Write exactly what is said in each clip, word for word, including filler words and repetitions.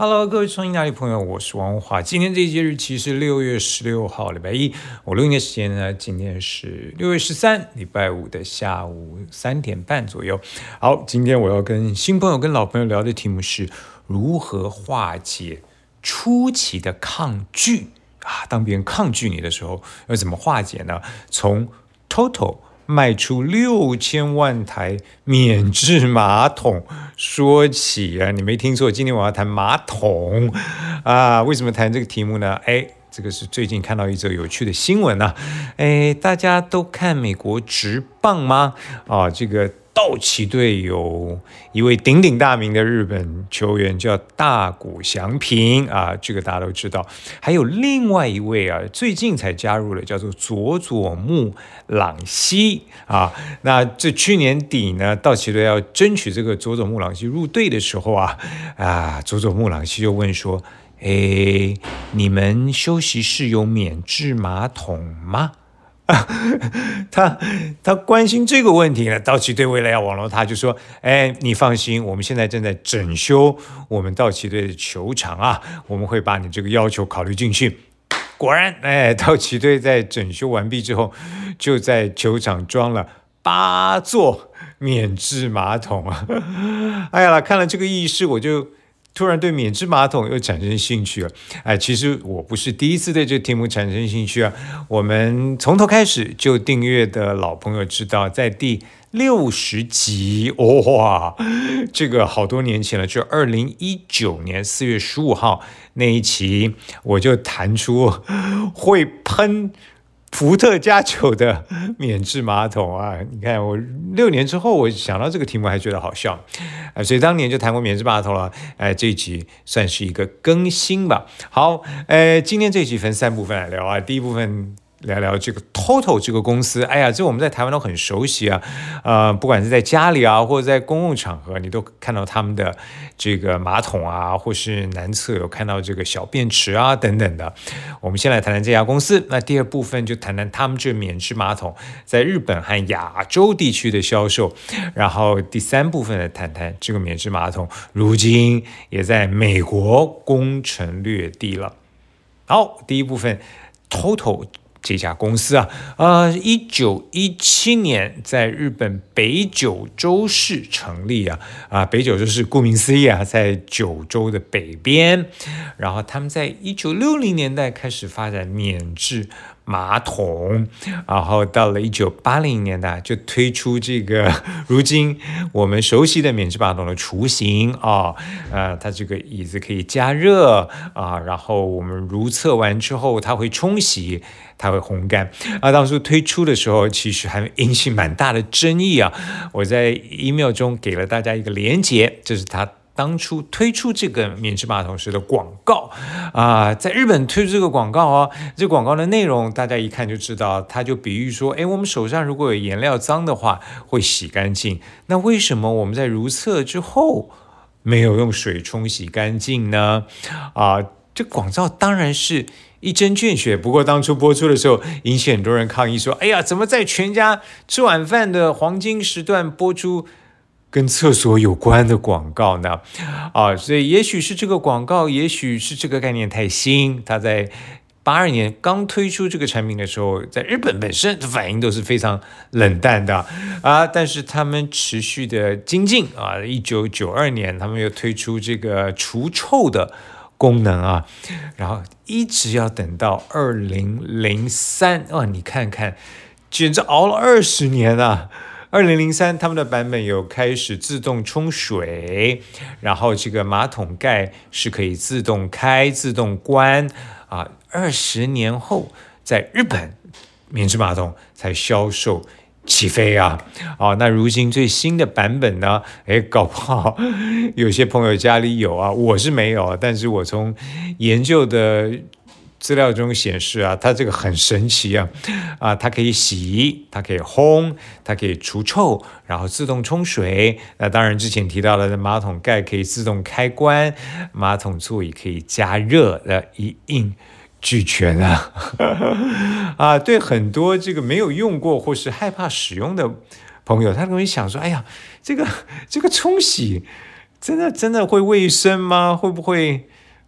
Hello，各位创意哪里朋友，我是王文华。今天这一节日期是六月十六号，礼拜一。我录音的时间呢，今天是六月十三，礼拜五的下午三点半左右。好，今天我要跟新朋友、跟老朋友聊的题目是如何化解初期的抗拒啊。当别人抗拒你的时候，要怎么化解呢？从 Total卖出六千万台免治马桶说起啊，你没听错，今天我要谈马桶啊。为什么谈这个题目呢？哎，这个是最近看到一则有趣的新闻啊。哎，大家都看美国职棒吗？啊，这个道奇队有一位鼎鼎大名的日本球员叫大谷翔平啊，这个大家都知道。还有另外一位啊，最近才加入了，叫做佐佐木朗希啊。那这去年底呢，道奇队要争取这个佐佐木朗希入队的时候啊，啊，佐佐木朗希就问说：“哎，你们休息室有免治马桶吗？”他他关心这个问题呢，道奇队为了要网络他，就说：“哎，你放心，我们现在正在整修我们道奇队的球场啊，我们会把你这个要求考虑进去。”果然，哎，道奇队在整修完毕之后，就在球场装了八座免治马桶啊！哎呀，看了这个议事，我就突然对免治马桶又产生兴趣了。哎，其实我不是第一次对这个题目产生兴趣啊。我们从头开始就订阅的老朋友知道，在第六十集，哇，这个好多年前了，就二零一九年四月十五号那一期，我就谈出会喷伏特加酒的免治马桶啊！你看，我六年之后，我想到这个题目还觉得好笑，呃、所以当年就谈过免治马桶了。呃、这一集算是一个更新吧。好，呃、今天这一集分三部分来聊啊。第一部分聊聊这个 Total 这个公司，哎呀，这我们在台湾都很熟悉啊，呃，不管是在家里啊，或者在公共场合，你都看到他们的这个马桶啊，或是南侧有看到这个小便池啊等等的。我们先来谈谈这家公司，那第二部分就谈谈他们这免治马桶在日本和亚洲地区的销售，然后第三部分来谈谈这个免治马桶如今也在美国攻城略地了。好，第一部分 Total。这家公司啊，呃，一九一七年在日本北九州市成立啊，啊，北九州市顾名思义啊，在九州的北边。然后他们在一九六零年代开始发展免治马桶，然后到了一九八零年代就推出这个如今我们熟悉的免治马桶的雏形啊，呃，它这个椅子可以加热啊，然后我们如厕完之后，它会冲洗。它会烘干啊！当初推出的时候，其实还引起蛮大的争议啊。我在 email 中给了大家一个连结，这是他当初推出这个免治马桶时的广告啊。在日本推出这个广告啊，这广告的内容大家一看就知道，他就比喻说，哎，我们手上如果有颜料脏的话，会洗干净。那为什么我们在如厕之后没有用水冲洗干净呢？啊，这广告当然是一针见血，不过当初播出的时候，引起很多人抗议说：“哎呀，怎么在全家吃晚饭的黄金时段播出跟厕所有关的广告呢？”啊，所以也许是这个广告，也许是这个概念太新。他在八二年刚推出这个产品的时候，在日本本身的反应都是非常冷淡的啊，但是他们持续的精进啊，一九九二年他们又推出这个除臭的功能啊，然后一直要等到二零零三哦，你看看，简直熬了二十年啊！二零零三他们的版本有开始自动冲水，然后这个马桶盖是可以自动开、自动关啊。二十年后，在日本免治马桶才销售起飞啊！哦，那如今最新的版本呢？哎，搞不好有些朋友家里有啊，我是没有，但是我从研究的资料中显示啊，它这个很神奇啊！啊，它可以洗，它可以烘，它可以除臭，然后自动冲水。那当然，之前提到的马桶盖可以自动开关，马桶座椅可以加热的一应俱全啊！啊，对很多这个没有用过或是害怕使用的朋友，他可能会想说：“哎呀，这个这个冲洗真的真的会卫生吗？会不会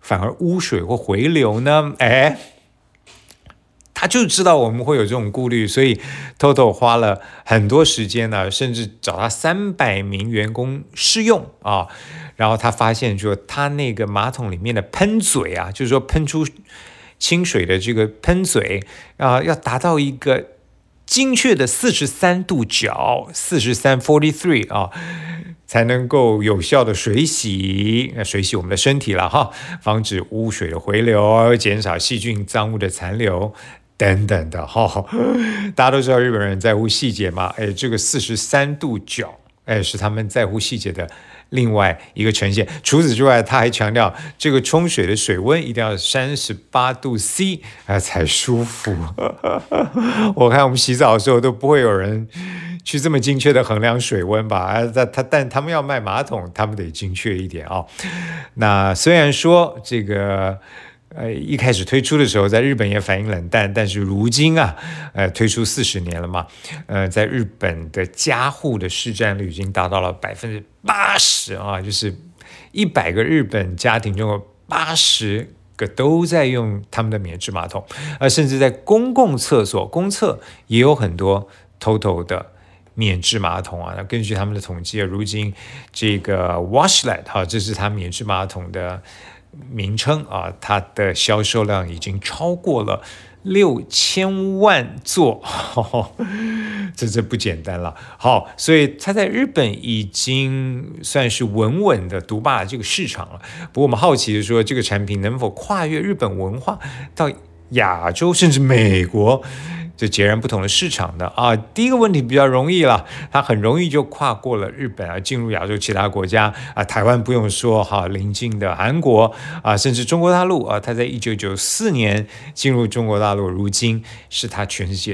反而污水或回流呢？哎，他就知道我们会有这种顾虑，所以 Toto 花了很多时间呢，甚至找他三百名员工试用啊，然后他发现说，他那个马桶里面的喷嘴啊，就是说喷出清水的这个喷嘴啊，要达到一个精确的四十三度角，四十三 forty-three 啊，才能够有效的水洗，水洗我们的身体了哈，防止污水的回流，减少细菌脏污的残留。等等的哈，大家都知道日本人在乎细节嘛，哎，这个四十三度角，哎，是他们在乎细节的另外一个呈现。除此之外，他还强调这个冲水的水温一定要三十八度 C 啊才舒服。我看我们洗澡的时候都不会有人去这么精确的衡量水温吧？啊，他但他们要卖马桶，他们得精确一点啊、哦。那虽然说这个。呃，一开始推出的时候，在日本也反应冷淡，但是如今啊，呃，推出四十年了嘛，呃，在日本的家户的市占率已经达到了百分之八十啊，就是一百个日本家庭中有八十个都在用他们的免治马桶，呃，甚至在公共厕所、公厕也有很多 Toto 的免治马桶啊。那根据他们的统计，如今这个 Washlet 哈，这是它免治马桶的名称啊，它的销售量已经超过了六千万座，哦、这这不简单了。好，所以它在日本已经算是稳稳的独霸这个市场了。不过我们好奇的说，这个产品能否跨越日本文化到亚洲甚至美国？这截然不同的市场的啊，第一个问题比较容易了，它很容易就跨过了日本啊，进入亚洲其他国家啊，台湾不用说哈，邻近的韩国啊，甚至中国大陆啊，它在一九九四年进入中国大陆，如今是它全世界